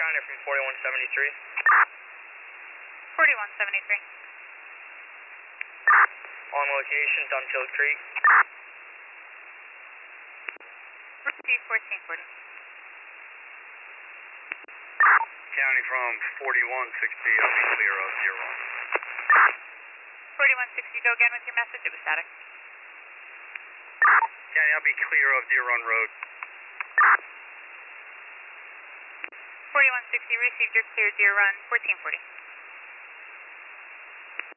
County from 4173. 4173. On location, Dunfield Creek. Receive 1440. County from 4160, I'll be clear of 01. 4160, go again with your message, it was static. County, I'll be clear of Deer Run Road. 4160, received your clear Deer Run, 1440.